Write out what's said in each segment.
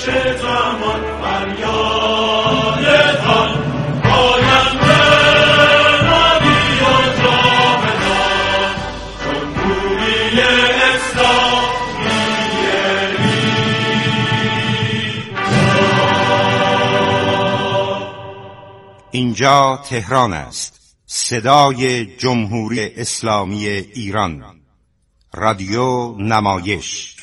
زمان فریادتان آینده نبی و جاودان جمهوری اسلامی اینجا تهران است، صدای جمهوری اسلامی ایران. رادیو نمایش.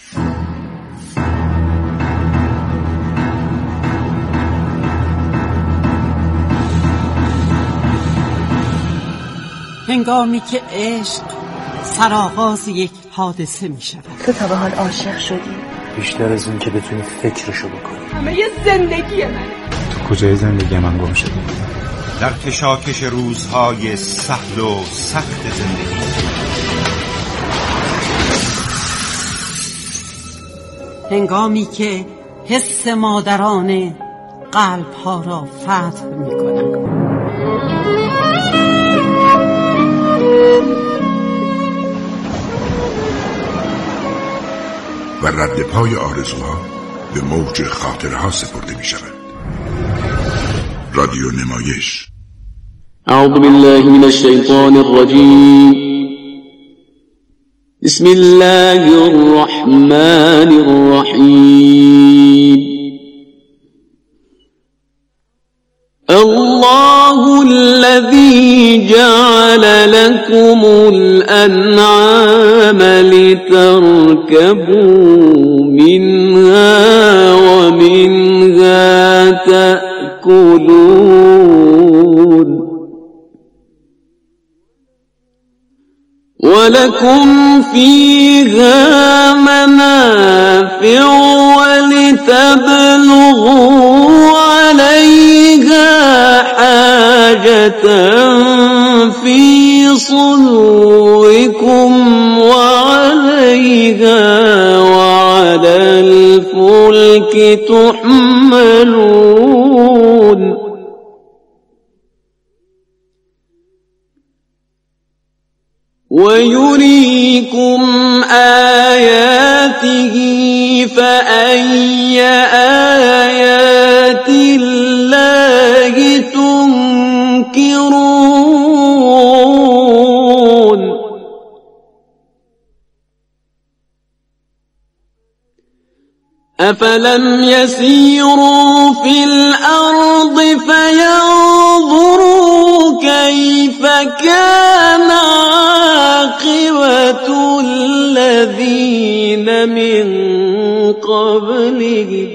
هنگامی که عشق سرآغاز یک حادثه می شود. تو تا به حال عاشق شدی؟ بیشتر از این که بتونی فکرشو بکنی. همه یه زندگی منه. تو کجای زندگی من گم شدی؟ در کشاکش روزهای سهل و سخت زندگی. هنگامی که حس مادرانه قلب‌ها را فتح می‌کنند. و رد پای آرزوها به موج خاطرها سپرده می شود. رادیو نمایش. اعوذ بالله من الشیطان الرجیم. بسم الله الرحمن الرحیم. الله الذي جعل لكم الأنعام لتركبوا منها ومنها تأكلون ولكم فيها منافع ولتبلغوا عليها حاجة في صدوركم وعليها وعلى الفلك تحملون ويريكم آياته فأي آيات الله تنكرون أفلم يسيروا في الأرض فينظروا كيف كان عاقبة الذين من قبلهم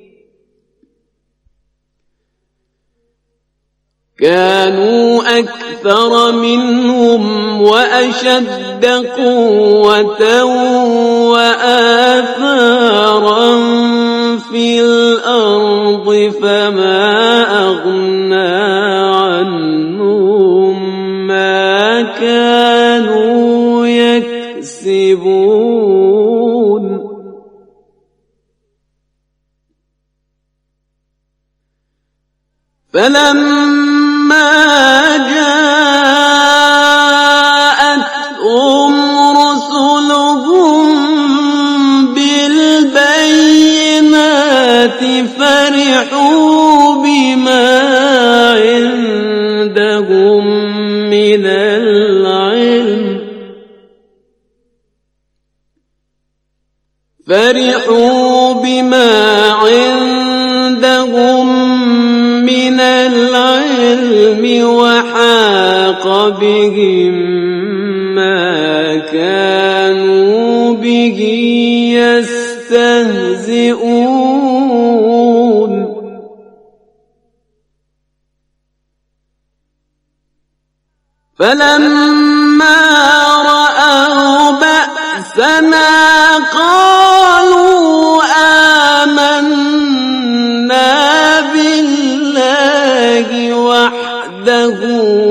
كانوا أكثر منهم وأشد قوة وآثارا في الأرض فما أغنى عنهم ما كانوا يكسبون فلما جاءتهم رسلهم بالبينات فرحوا بما عندهم من العلم وحاق بهم ما كانوا به يستهزئون فلما رأوا بأسنا قالوا آمنا بالله وحده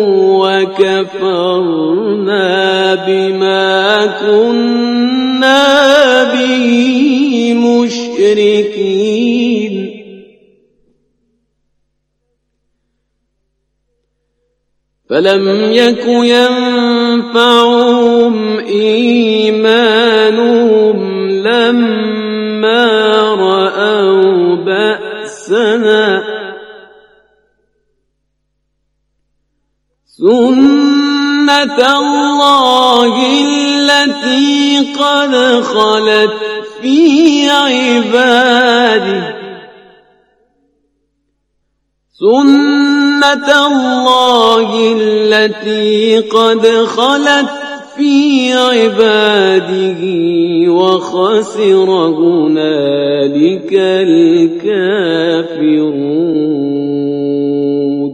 وكفرنا بما كنا به مشركين فلم يك ينفعهم إيمانهم لما رأوا حسنة سنة الله التي قد خلت في عباده سنة الله التي قد خلت في عباده وخسر هنالك الكافرون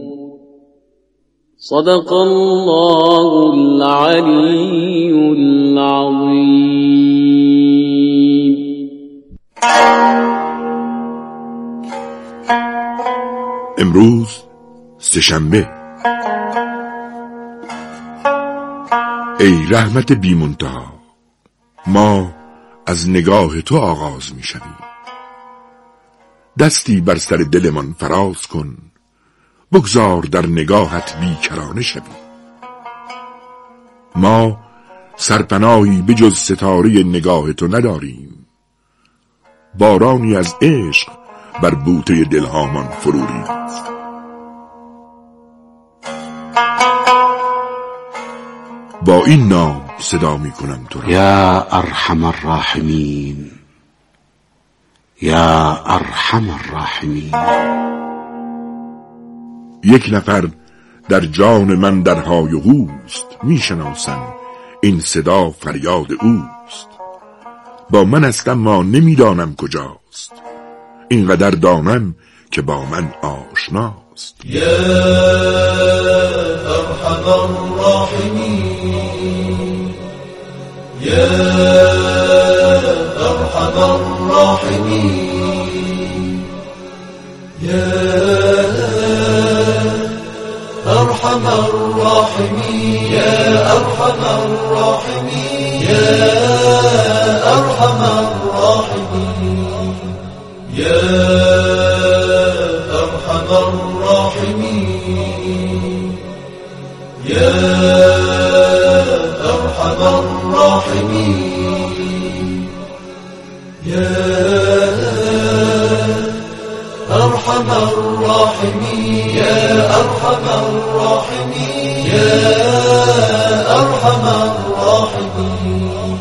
صدق الله العلي العظيم. امروز سه‌شنبه. ای رحمت بی منتها، ما از نگاه تو آغاز می شویم. دستی بر سر دلمان فراز کن، بگذار در نگاهت بیکرانه شویم. ما سرپناهی به جز ستاره نگاه تو نداریم. بارانی از عشق بر بوته دلهامان فرو ریخت. با این نام صدا می کنم تو را: یا ارحم الراحمین، یا ارحم الراحمین. یک نفر در جان من در های و هوست، می شناسم این صدا فریاد اوست. با من است اما نمی دانم کجاست، اینقدر دانم که با من آشناست. یا ارحم الراحمین، یا ارحم الراحمین، یا ارحم الراحمین، یا ارحم الراحمین، یا ارحم الراحمین، یا ارحم الراحمین، یا ارحم الراحمین، یا ارحم الراحمین، یا ارحم الراحمین، یا ارحم الراحمین.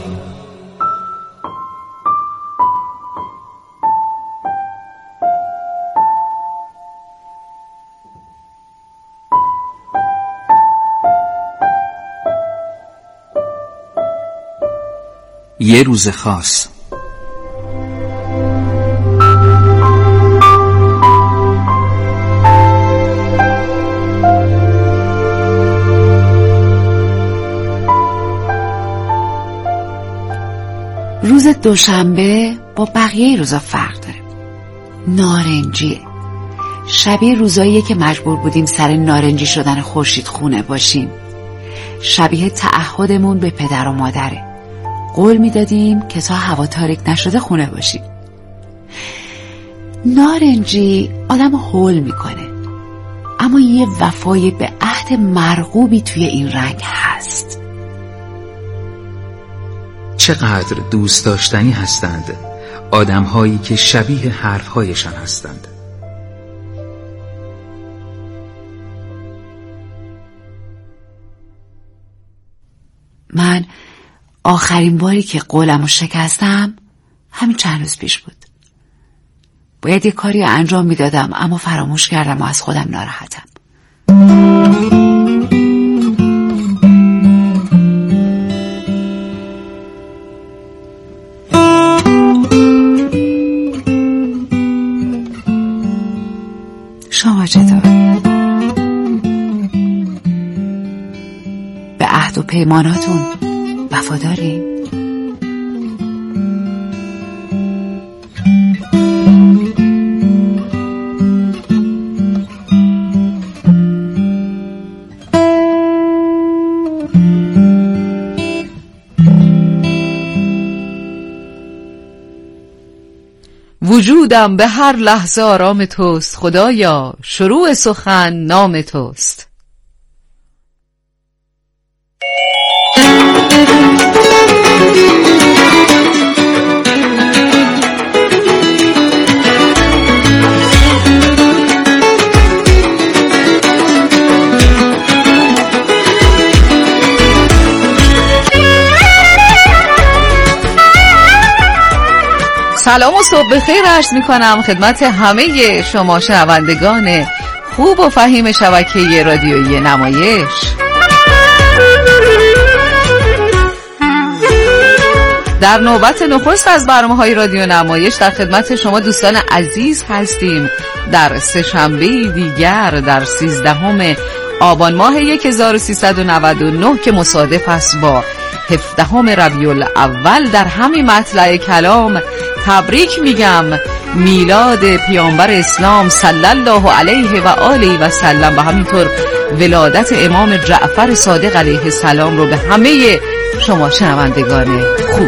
یه روز خاص. روز دوشنبه با بقیه روزا فرق داره. نارنجیه. شبیه روزاییه که مجبور بودیم سر نارنجی شدن خورشید خونه باشیم. شبیه تعهدمون به پدر و مادره. قول میدادیم که تا هوا تاریک نشده خونه باشیم. نارنجی آدمو هول میکنه، اما یه وفای به عهد مرغوبی توی این رنگ هست. چقدر دوست داشتنی هستند آدم‌هایی که شبیه حرف‌هایشان هستند. من آخرین باری که قولمو شکستم همین چند روز پیش بود. باید یه کاری انجام میدادم اما فراموش کردم و از خودم ناراحتم. شما چطور؟ به عهد و پیماناتون وفادارین؟ وجودم به هر لحظه آرام توست خدایا، شروع سخن نام توست. سلام و صبح بخیر عرض میکنم خدمت همه شما شنوندگان خوب و فهیم شبکه رادیویی نمایش. در نوبت نخست از برنامه‌های رادیو نمایش در خدمت شما دوستان عزیز هستیم. در سه‌شنبه دیگر در 13 آبان ماه 1399 که مصادف است با 17 ربیع الاول در همین مطلع کلام تبریک میگم میلاد پیامبر اسلام صلی الله علیه و آله و سلم و همینطور ولادت امام جعفر صادق علیه السلام رو به همه شما شنوندگان خوب.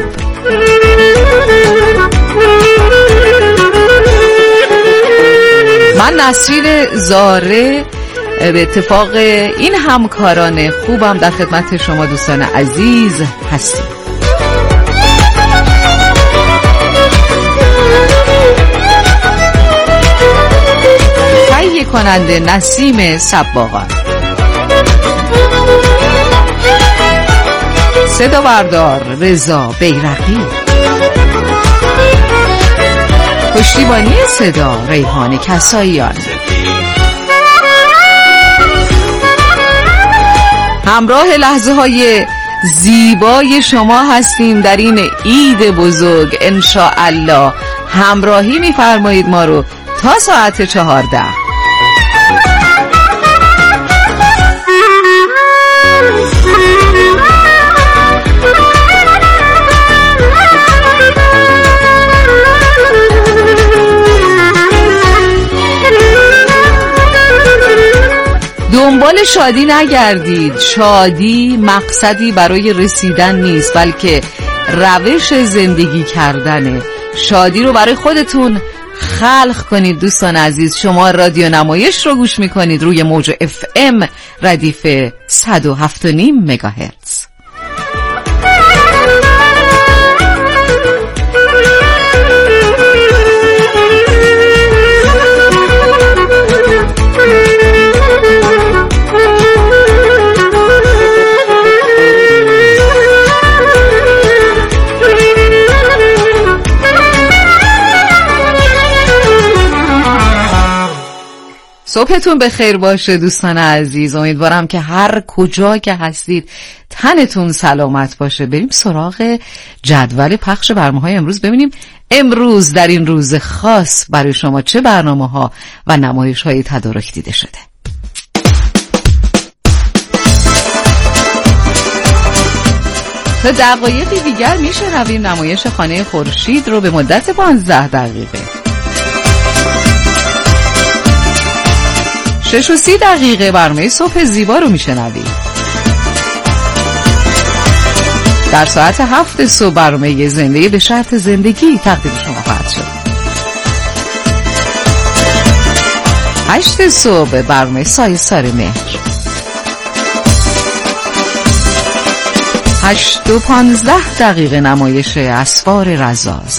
من نسرین زاره به اتفاق این همکاران خوبم در خدمت شما دوستان عزیز هستیم. تهیه کننده نسیم صباغان، صدا بردار رضا بیرقی، پشتیبانی صدا ریحان کساییان. همراه لحظه های زیبای شما هستیم در این عید بزرگ. انشاءالله همراهی می‌فرمایید ما رو تا ساعت 14. دنبال شادی نگردید. شادی مقصدی برای رسیدن نیست بلکه روش زندگی کردنه. شادی رو برای خودتون خلق کنید. دوستان عزیز، شما رادیو نمایش رو گوش میکنید روی موج FM ردیف 107.5 مگاهرتز. صبحتون بخیر باشه دوستان عزیز. امیدوارم که هر کجا که هستید تنتون سلامت باشه. بریم سراغ جدول پخش برنامه‌های امروز، ببینیم امروز در این روز خاص برای شما چه برنامه‌ها و نمایش‌های تدارک دیده شده. تا دقایقی دیگر میشنویم نمایش خانه خورشید رو به مدت 15 دقیقه. 6:30 برنامه صبح زیبا رو میشنوید. در ساعت 7 صبح برنامه زندگی به شرط زندگی تقدیم شما خواهد شد. 8 صبح برنامه سایستار مهر. 8:15 نمایش اسفار رزاز.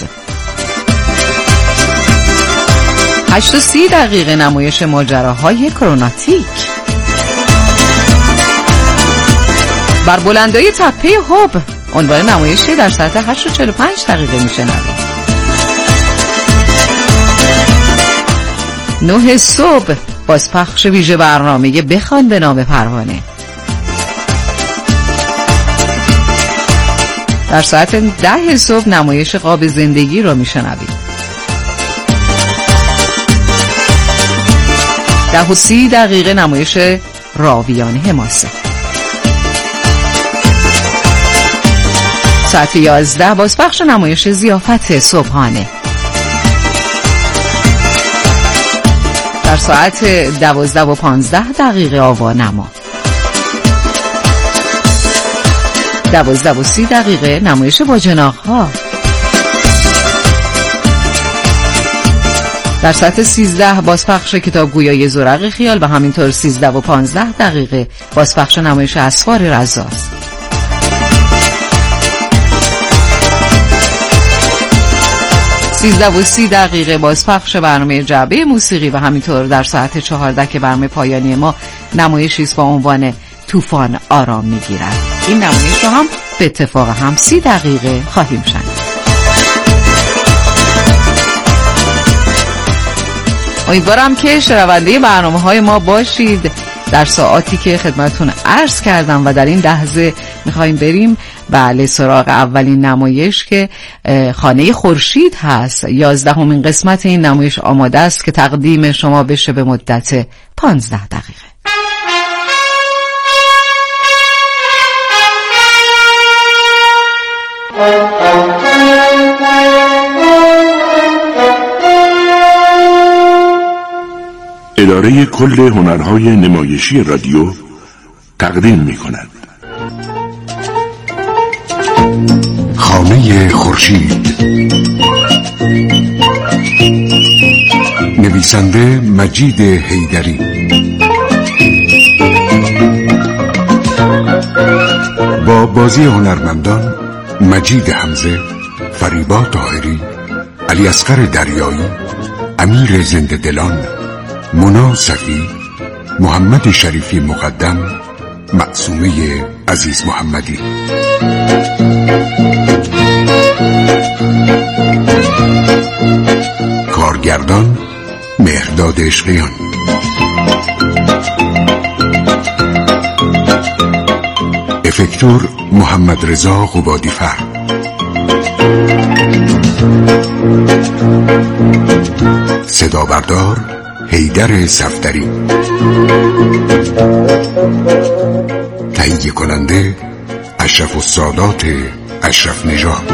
8:30 نمایش ماجراهای کروناتیک. بر بلندای تپه هوب عنوان نمایشی در ساعت 8:45 میشنوید. 9 صبح بازپخش ویژه برنامه بخوان به نام پروانه. در ساعت 10 صبح نمایش قاب زندگی را میشنوید. 10:30 نمایش راویان حماسه. ساعت 11 بازپخش نمایش ضیافت صبحانه. در ساعت 12:15 آوانما. 12:30 نمایش باجناق‌ها. در ساعت 13 بازپخش کتابگویای زرق خیال و همینطور 13:15 بازپخش نمایش اسفار رزاز. 13:30 بازپخش برنامه جعبه موسیقی و همینطور در ساعت 14 که برنامه پایانی ما نمایشی است با عنوان طوفان آرام میگیرد. این نمایش رو هم به اتفاق هم 30 دقیقه خواهیم شنید. امیدوارم که شنونده برنامه‌های ما باشید در ساعاتی که خدمتتون عرض کردم و در این لحظه میخوایم بریم سراغ اولین نمایش که خانه خورشید هست. 11مین قسمت این نمایش آماده است که تقدیم شما بشه به مدت 15 دقیقه. اداره کل هنرهای نمایشی رادیو تقدیم می کند خانه خورشید. نویسنده مجید حیدری، با بازی هنرمندان مجید حمزه، فریبا طاهری، علی اصغر دریایی، امیر زنده دلان، مونا صفی، محمد شریفی مقدم، معصومه عزیز محمدی. کارگردان مهرداد عشقیان. افکتور محمد رضا قبادی‌فر. صدا بردار حیدر صفدری. تهیه کننده اشرف السادات اشرف نژاد.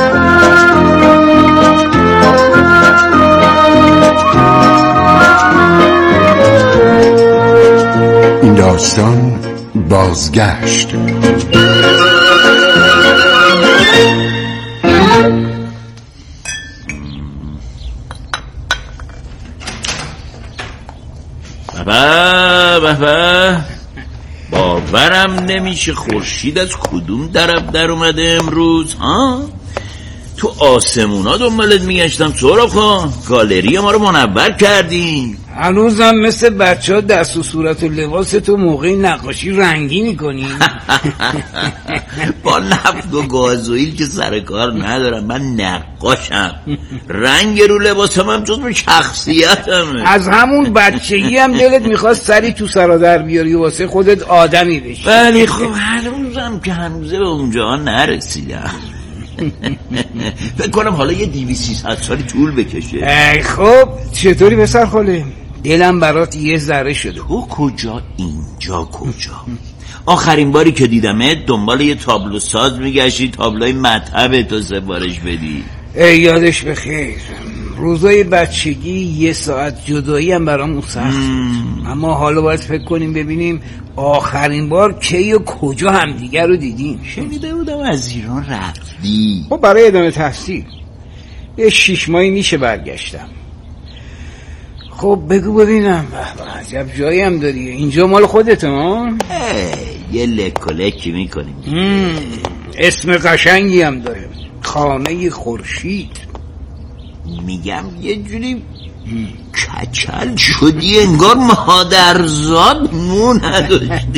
این داستان بازگشت. بابا باورم نمیشه خورشید از کدوم طرف در اومده امروز ها؟ تو آسمونا دنبالت میگشتم سهراب خان، گالری ما رو منور کردی. هنوزم مثل بچه ها دست و صورت و لباس تو موقع نقاشی رنگی میکنی؟ با نفت و گازوئیل که سر کار ندارم، من نقاشم. رنگ رو لباسم هم جزو شخصیتمه. از همون بچگی هم دلت میخواست سری تو سرا در بیاری واسه خودت آدمی بشی. ولی خب هنوزم که هنوزه به اونجا نرسیدم. فکر کنم حالا یه 200-300 سالی طول بکشه. خب چطوری پسر خاله؟ دلم برات یه ذره شده. تو کجا اینجا کجا؟ آخرین باری که دیدمت دنبال یه تابلو ساز میگشتی تابلوی مطبع تو سفارش بدی. یادش بخیر، روزای بچگی 1 ساعت جدایی هم برامون سخت بود. اما حالا باید فکر کنیم ببینیم آخرین بار کی و کجا همدیگر رو دیدیم. شنیده بودم از ایران رفتی. خب برای ادامه تحصیل یه 6 ماهی میشه برگشتم. خب بگو ببینم، عجب جایی هم داری. اینجا مال خودت ها؟ یه لکلکی میکنیم. اسم قشنگی هم داره، خانه خورشید. میگم یه جوری کچل شدی انگار مادرزاد مو نداشتی.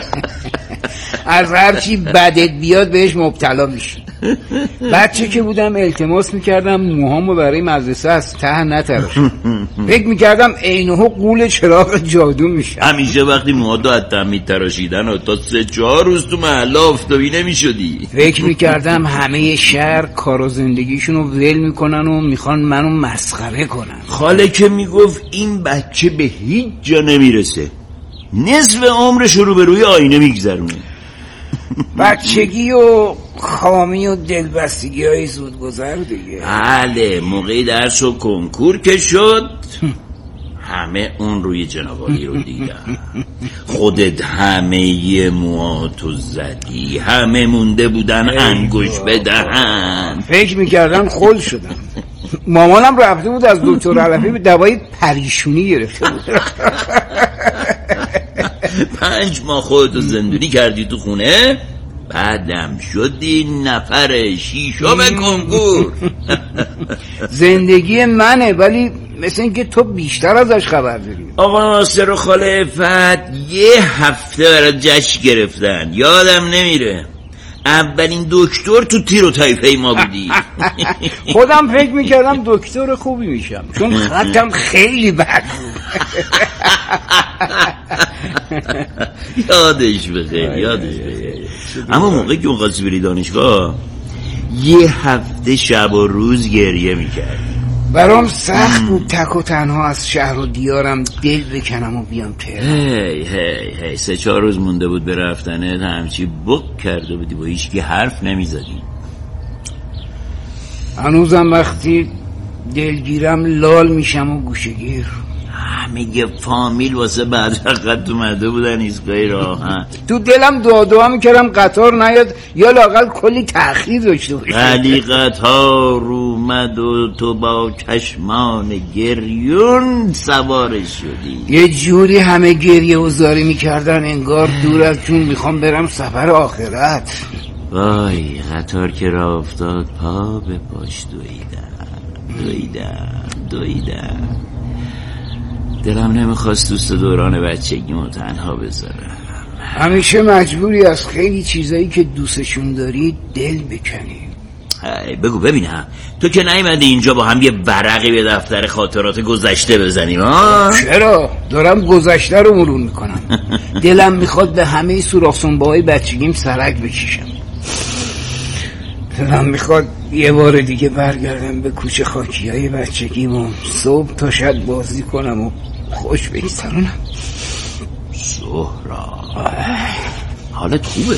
از هرچی بدت بیاد بهش مبتلا میشی. بچه که بودم التماس میکردم موهامو برای مدرسه از ته نتراشم. فکر میکردم عینه قول چراغ جادو میشه. همیشه وقتی موهاتو از ته میتراشیدن و تا 3-4 روز تو محله آفتابی نمیشدی. فکر میکردم همه شهر کار و زندگیشونو ول میکنن و میخوان منو مسخره کنن. خاله که میگفت این بچه به هیچ جا نمیرسه، نصف عمرش رو به روی آینه میگذرونه. بچگی و خامی و دلبستگی های زودگذر دیگه. بله، موقعی درس و کنکور که شد همه اون روی جنابالی رو دیدن. خودت همه موهاتو زدی، همه مونده بودن انگوش بدهن. فکر میکردن خل شدم. مامانم رفته بود از دکتر علفی به دوای پریشونی گرفته بود. 5 ماه خودتو زندونی کردی تو خونه، بعدم شدی نفر 6م کنکور. زندگی منه، ولی مثل اینکه تو بیشتر ازش خبر داری. آقا ناصر و خاله عفت 1 هفته برای جشن گرفتن، یادم نمیره. اولین دکتر تو تیر و طایفه ما بودی. خودم فکر میکردم دکتر خوبی میشم چون خطم خیلی بد. یادش بخیر. اما موقعی که اون قاسی بری دانشگاه یه هفته شب و روز گریه میکرد. برام سخت بود تک و تنها از شهر و دیارم دل بکنم و بیام تهران. هی 3-4 روز مونده بود به رفتنت همچی بق کرده بودی با هیچکی حرف نمیزدی. هنوزم وقتی دلگیرم لال میشم و گوشه‌گیر. همه فامیل واسه بعد وقت اومده بودن ایستگاه راهن. تو دلم دعا میکردم قطار نیاد یا لااقل کلی تأخیر داشته باشه. ولی قطار اومد و تو با چشمان گریون سوارش شدی. یه جوری همه گریه و زاری میکردن انگار دور از جون میخوام برم سفر آخرت. وای قطار که راه افتاد پا به پاش دویدم. دلم نمیخواست دوست دوران بچگیمو تنها بذارم. همیشه مجبوری از خیلی چیزایی که دوستشون داری دل بکنی. بگو ببینم تو که نیومدی اینجا با هم یه ورقی به دفتر خاطرات گذشته بزنیم ها؟ چرا؟ دارم گذشته رو مرور میکنم. دلم میخواد به همه سوراخ سنبه‌های بچگیم سرک بکشم. دلم میخواد یه بار دیگه برگردم به کوچه خاکیای بچگیم و صبح تا شب بازی کنم و خوش بگذرونم. سهراب حالت خوبه؟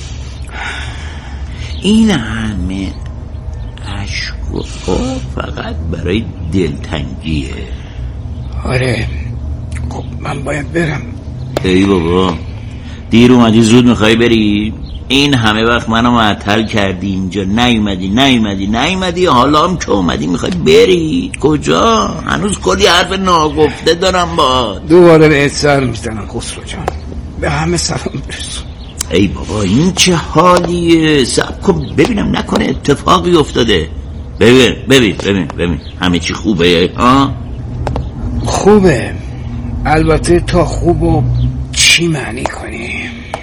این همه عشق و فقط برای دلتنگیه. آره خب من باید برم. ای بابا دیر اومدی زود میخوای بری؟ این همه وقت منو معطل کردی اینجا نیومدی حالا هم که اومدی میخوای بری کجا؟ هنوز کلی حرف ناگفته دارم با دوباره به سر میزنم خسرو جان. به همه سلام برسون. ای بابا این چه حالیه؟ صبر کن ببینم نکنه اتفاقی افتاده. ببین همه چی خوبه ها؟ خوبه البته تا خوبو چی معنی کنی؟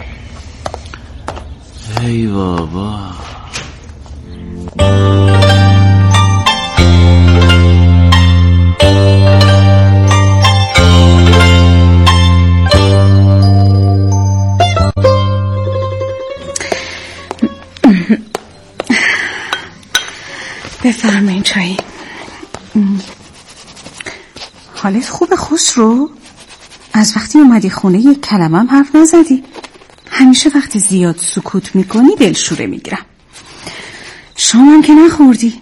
ای بابا بفرمایین چایی. حالت خوبه خسرو؟ از وقتی اومدی خونه یک کلمه هم حرف نزدی. همیشه وقتی زیاد سکوت میکنی دلشوره میگیرم. شام هم که نخوردی.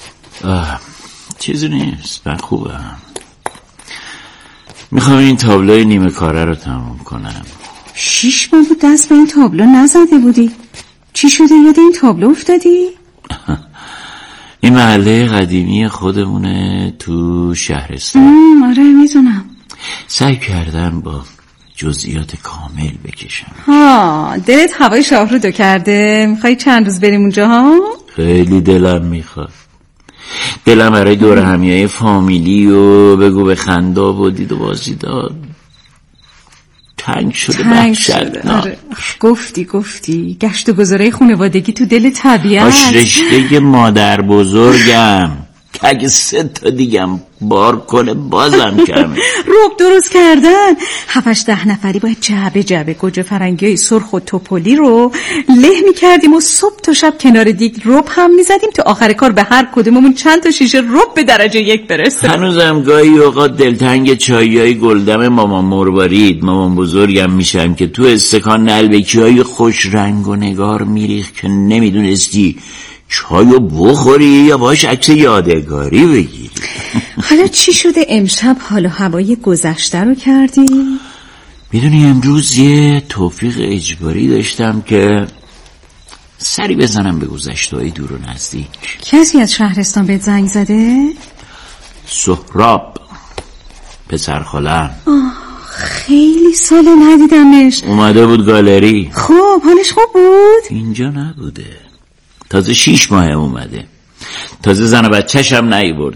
چیزی نیست من خوبم. میخوام این تابلوی نیمه کاره رو تموم کنم. 6 ماه بود دست به این تابلو نزده بودی. چی شده یاد این تابلو افتادی؟ این محله قدیمی خودمونه تو شهرستان. آره میدونم. سعی کردم با جزئیات کامل بکشم. دلت هوای شاه رو دو کرده؟ میخوای چند روز بریم اونجا ها؟ خیلی دلم میخواد. دلم برای دور همیای فامیلی و بگو به خنده و دید و بازی داد تنگ شده. آره. گفتی گشت و گذاره خانوادگی تو دل طبیعت. رشته مادر بزرگم که اگه 3 تا دیگم بار کنه بازم کمه. رب درست کردن 7-10 نفری باید جعبه گوجه فرنگی سرخ و توپلی رو له میکردیم و صبح تا شب کنار دیگ رب هم میزدیم تا آخر کار به هر کدوممون چند تا شیشه رب به درجه 1 برسه. هنوزم گاهی اوقات دلتنگ چاییای گلدم مامان مروارید مامان بزرگم میشم که تو استکان نلبکی های خوش رنگ و نگار میریخت که نمیدونستی چایو بخوری یا باش عکس یادگاری بگیری. حالا چی شده امشب حال و هوای گذشته رو کردی؟ میدونی امروز یه توفیق اجباری داشتم که سری بزنم به گذشته‌های دور و نزدیک. کسی از شهرستان بهت زنگ زده؟ سهراب پسر خالم. خیلی سال ندیدمش. اومده بود گالری. خب حالش خوب بود؟ اینجا نبوده. تازه 6 ماه اومده. تازه زن و بچه‌ش هم نیورده.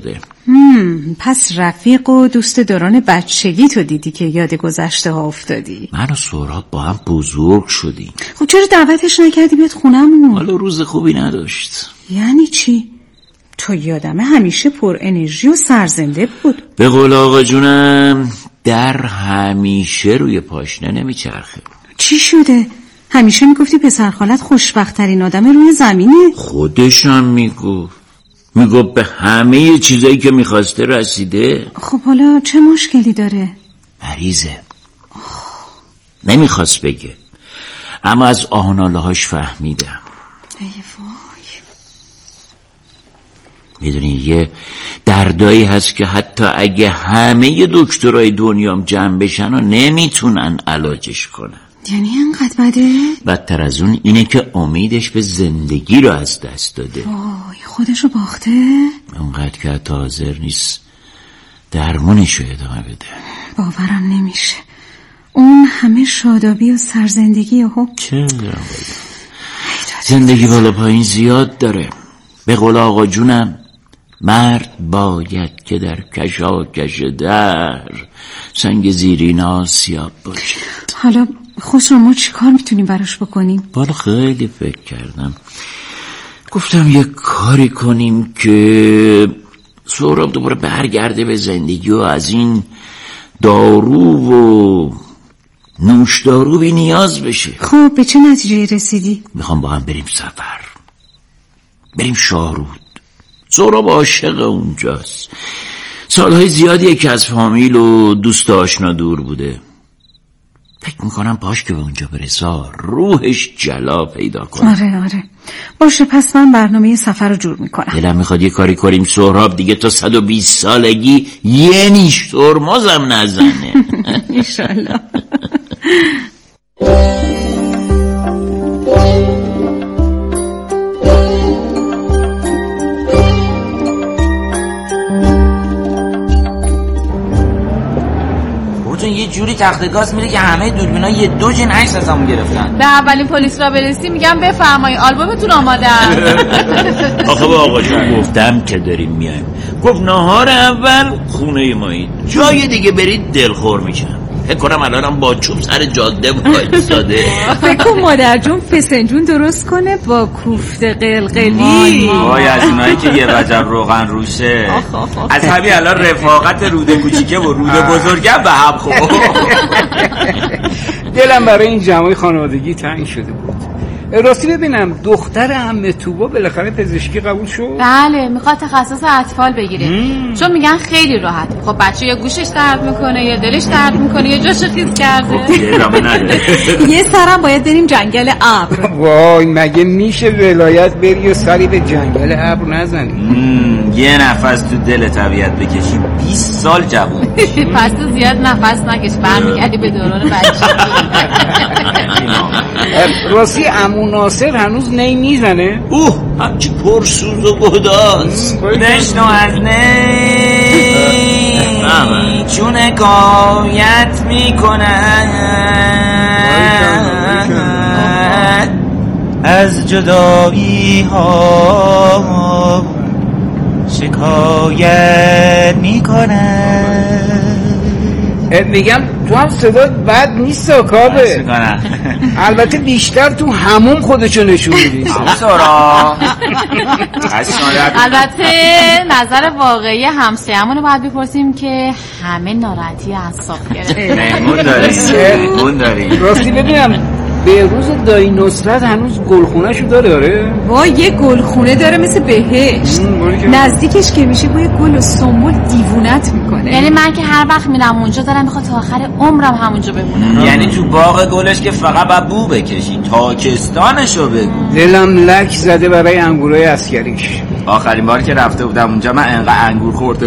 پس رفیق و دوست دوران بچگی تو دیدی که یاد گذشته ها افتادی؟ من و سهراب با هم بزرگ شدیم. خب چرا دعوتش نکردی بیاد خونمون؟ حالا روز خوبی نداشت. یعنی چی؟ تو یادمه همیشه پر انرژی و سرزنده بود. به قول آقا جونم در همیشه روی پاشنه نمیچرخه. چی شده؟ همیشه میگفتی پسر خالت خوشبخت ترین آدم روی زمینه. خودشم میگفت به همه چیزایی که میخواسته رسیده. خب حالا چه مشکلی داره؟ مریضه. نمیخواست بگه اما از آهنالهاش فهمیدم. ای وای. میدونی یه دردایی هست که حتی اگه همه دکترای دنیام جمع بشن و نمیتونن علاجش کنن. یعنی انقدر بده؟ بدتر از اون اینه که امیدش به زندگی رو از دست داده. وای خودشو باخته؟ اونقدر که حتی حاضر نیست درمونش رو ادامه بده. باورم نمیشه اون همه شادابی و سرزندگی و چه میدونم زندگی بالا پایین زیاد داره. به قول آقا جونم مرد باید که در کشاکش در سنگ زیرین آسیاب باشه. حالا خسرو ما چی کار میتونیم براش بکنیم؟ بالا خیلی فکر کردم گفتم یک کاری کنیم که سهراب دوباره برگرده به زندگی و از این دارو و نوشدارو بی نیاز بشه. خب به چه نتیجه رسیدی؟ میخوام با هم بریم سفر، بریم شاهرود. سهراب عاشق اونجاست. سالهای زیادیه که از فامیل و دوست آشنا دور بوده. فکر میکنم باش که به اونجا برسه روحش جلا پیدا کنه. آره باشه پس من برنامه سفر رو جور میکنم. دلم میخواد یه کاری کنیم سهراب دیگه تا 120 سالگی یه نیش ترمزم نزنه. انشالله. یه جوری تخت گاز میره که همه دوربینا یه دو جن عکس ازمون گرفتن. به اولین پلیس را برسی میگم بفرمایید آلبومتون آماده. آخه با آقا جون گفتم که داریم میایم. گفت نهار اول خونه مایی، جای دیگه برید دلخور میشم. فکر کنم الانم با چوب سر جاده وایساده. فکر کنم مادر جون فسنجون درست کنه با کوفته قلقلی. وای از اونایی که یه وجب روغن روشه. از همین الان رفاقت روده کوچیکه و روده بزرگم به هم خوب. دلم برای این جمعی خانوادگی تنگ شده بود. راستی ببینم دختر عمه توبا بالاخره پزشکی قبول شد؟ بله میخواد تخصص اطفال بگیره. چون میگن خیلی راحت. خب بچه یا گوشش درد میکنه یا دلش درد میکنه یا جاش خیس کرده. یه سرم باید بریم جنگل ابر. وای مگه میشه ولایت بری و سری به جنگل ابر نزنی؟ یه نفس تو دل طبیعت بکشی 20 سال جوون. پس تو زیاد نفس نکش برمیگردی به دوران بچگی. راستی عمو ناصر هنوز نی میزنه؟ همچی پرسوز و گداز. بشنو از نی چون حکایت میکنن از جدایی ها شکایت میکنن. میگم تو هم صدات بد نیست کابه. البته بیشتر تو همون خودشو نشون میدی. البته نظر واقعی همسایه‌مون رو باید بپرسیم که همه ناراحتی اعصاب گرفته. مهمون داریم. راستی ببینم به روز دایی نصرت هنوز گلخونه‌شو داره؟ آره وای یه گلخونه داره مثل بهشت. نزدیکش که میشه با یه گل و سنبول دیوونت میکنه. یعنی من که هر وقت میرم اونجا دارم میخواد تا آخر عمرم همونجا بمونم. یعنی تو باغ گلش که فقط با بو بکشی تاکستانشو بگو. دلم لک زده برای انگورای عسکریش. آخرین بار که رفته بودم اونجا من انقدر انگور خورده